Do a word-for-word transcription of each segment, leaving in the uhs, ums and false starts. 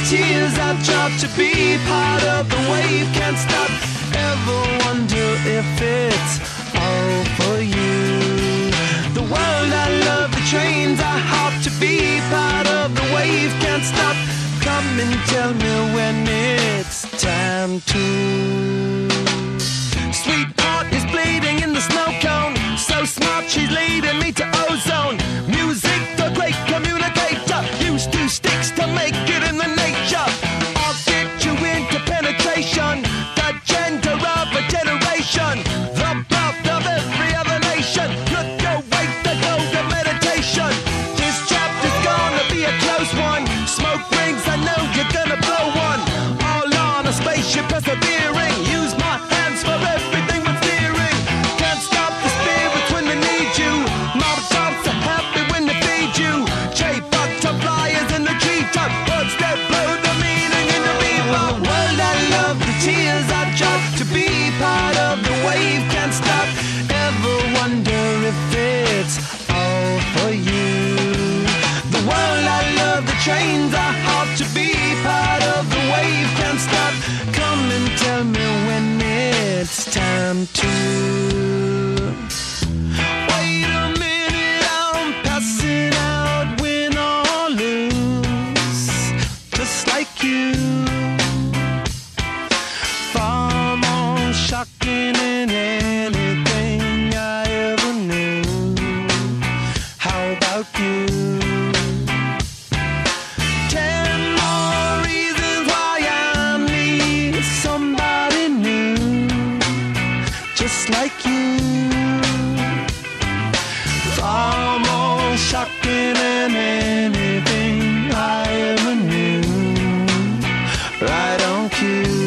tears I drop to be part of the wave. Can't stop, ever wonder if it's all for you. The world I love, the trains I hop to be part of the wave. Can't stop, come and tell me when it's time to. Sweetheart is bleeding in the snow cone, so smart she's leading me to ozone. Music, the great communicator, used two sticks to make it in the nature. I'll get you into penetration, the gender of a generation, the birth of every other nation. Look your way to go to meditation. This chapter's gonna be a close one. Smoke rings, I know you're gonna blow one. All on a spaceship persevering. Use my hands for everything but steering. Can't stop the spirits when they need you. Mob tops are happy when they feed you. J butterflies in the treetop. Words that blow the meaning in the beaver. World I love, the tears I drop to be part of the wave. Can't stop, ever wonder if it's all for you. The world I love, the trains I hop to be part of the wave. Can't stop, come and tell me when it's time to. Wait a minute, I'm passing out, win or lose, just like you. Far more shocking than anything I ever knew. How about you? Ten more reasons why I need somebody new, just like you. Far more shocking than anything I ever knew. Right on cue.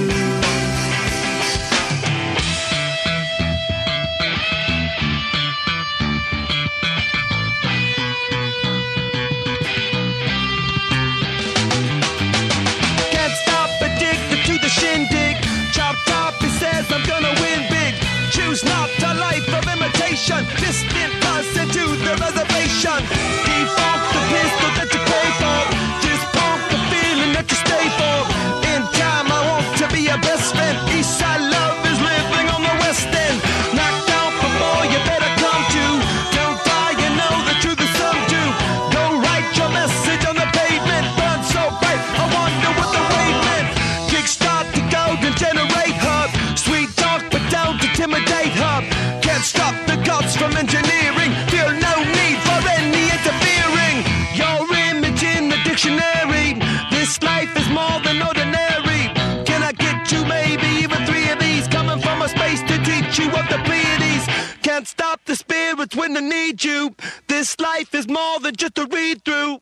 Can't stop, addicted to the shindig. Chop top, he says I'm gonna win big. Choose not a life of imitation. Distant person to the reservation. Default the pistol that you pay for. Just pump the feeling that you stay for. In time I want to be your best friend. Eastside love is living on the west end. Knocked out before you better come to. Don't die, you know the truth is some do. Go write your message on the pavement. Burn so bright, I wonder what the wave meant. Kickstart the golden generate hub. Sweet talk but don't intimidate hub. Can't stop the gods from engineering. Feel no need for any interfering. Your image in the dictionary. This life is more than ordinary. Can I get you maybe even three of these? Coming from a space to teach you of the Pleiades. Can't stop the spirits when they need you. This life is more than just a read through.